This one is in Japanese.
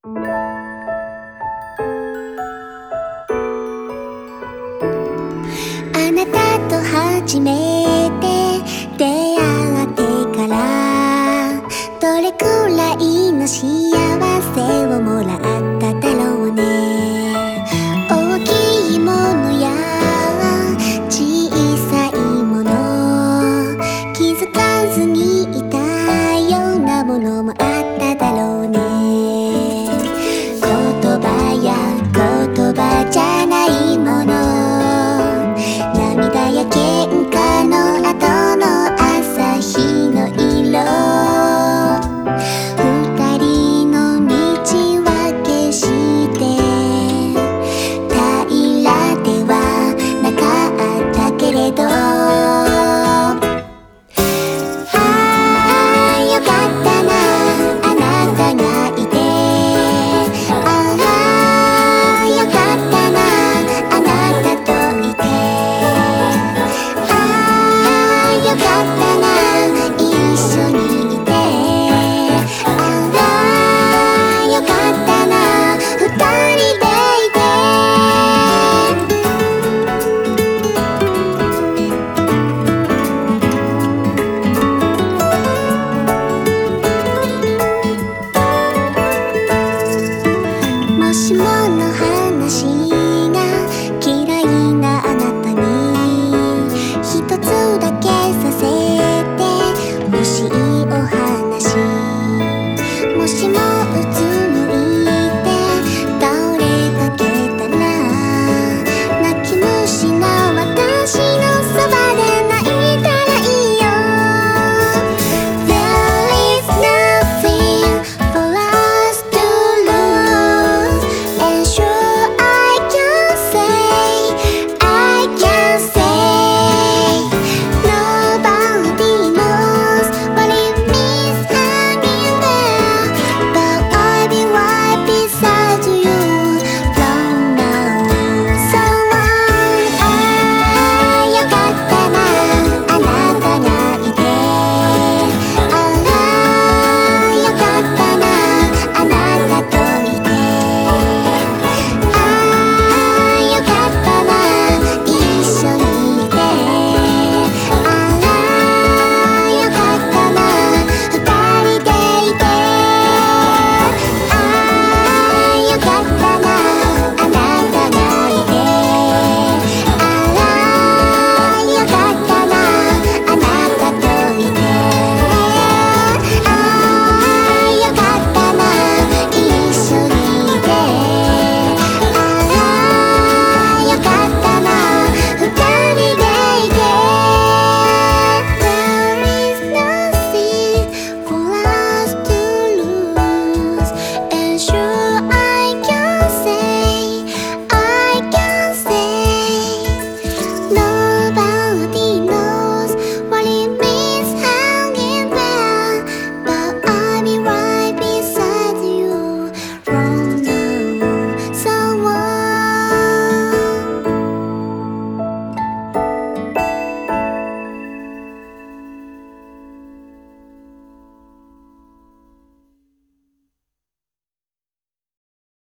あなたと初めて出会ってからどれくらいの幸せをもらっただろうね。大きいものや小さいもの気づかずにいたようなものもあっただろうね。言葉や言葉じゃないもの、涙や喧嘩の後の朝日の色、二人の道分けして平らではなかったけれど、よかったなあなたがいて、よかったなあなたといて、よかったな一緒にいて、よかったな二人でいて。もしもの